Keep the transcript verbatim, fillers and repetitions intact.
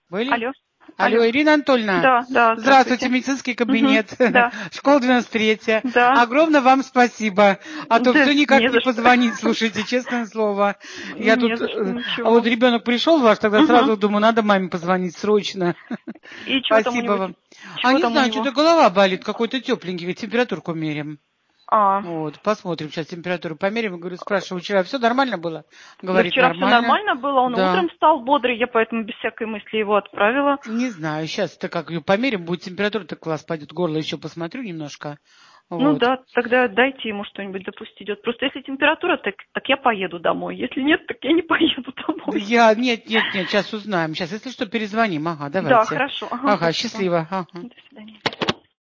Были? Алло. Алло, Алло. Ирина Анатольевна. Да, да, Здравствуйте, медицинский кабинет. Угу, да. Школа девяносто третья. Да. Огромное вам спасибо. А то Да, все никак не не за что. позвонить, слушайте, честное слово. Я Не тут... за что, э, ничего. А вот ребенок пришел ваш, тогда Угу. сразу думаю, надо маме позвонить срочно. И чего там у Спасибо него? вам. Чего А не там у знаю, него? что-то голова болит, какой-то тепленький, температурку мерим. А. Вот, посмотрим сейчас температуру померим. Говорю, спрашиваю, вчера все нормально было? Да Говорит, вчера все нормально. нормально было, он и Да. утром стал бодрый, я поэтому без всякой мысли его отправила. Не знаю, сейчас-то как ее померим, будет температура, так класс пойдет, горло еще посмотрю немножко. Ну Вот. да, тогда дайте ему что-нибудь, да пусть идет. Просто если температура, так, так я поеду домой. Если нет, так я не поеду домой. Я, нет, нет, нет, сейчас узнаем. Сейчас, если что, перезвоним. Ага, Да, давайте. хорошо. Ага, Ага, спасибо. счастливо. Ага. До свидания.